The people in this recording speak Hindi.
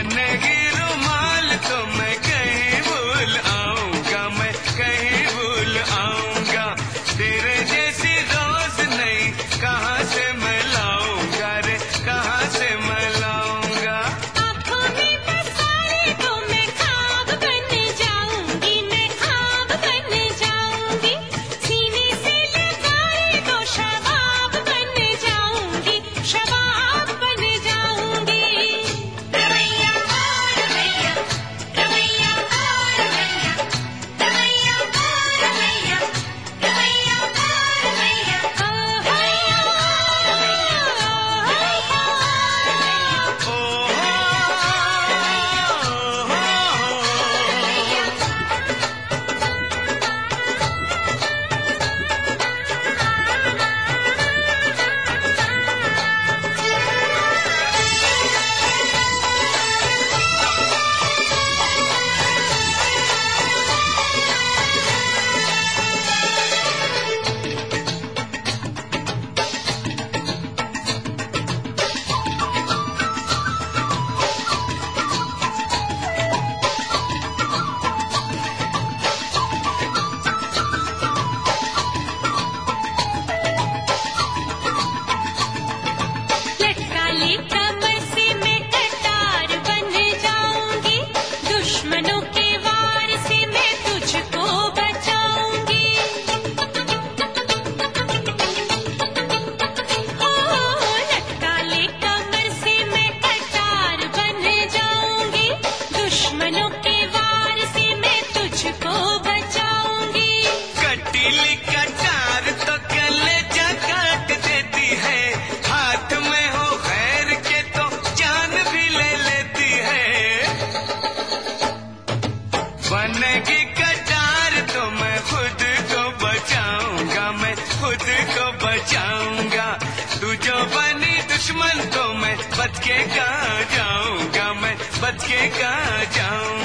बनेगी रुमाल तो मैं कहीं भूल आऊंगा, मैं कहीं भूल आऊंगा। तेरे जैसी रोज नहीं कहाँ से मैं लाऊंगा रे, कहाँ से मैं लाऊंगा। आँखों में बसाए तो मैं ख्वाब बन जाऊंगी, मैं ख्वाब बन जाऊंगी। सीने से लगाए तो शबाब बन जाऊंगी, शबाब बन जाऊंगी। रमैया ओ रमैया, रमैया ओ रमैया, रमैया ओ रमैया, रमैया ओ रमैया। ओ हैया लटका ले कमर से मैं कटार बन जाऊंगी, दुश्मनों के वार से मैं तुझको बचाऊंगी। ओ लटका ले कमर से मैं कटार बन जाऊंगी, दुश्मनों के वार से मैं तुझको बचाऊंगी। कटीली कटार तो कलेजा काट देती है, हाथ में हो खैर के तो जान भी ले लेती है। बनेगी कटार तो मैं खुद को बचाऊंगा, मैं खुद को बचाऊंगा। तू जो बनी दुश्मन तो मैं बच के कहाँ जाऊंगा, मैं बच के कहाँ जाऊंगा।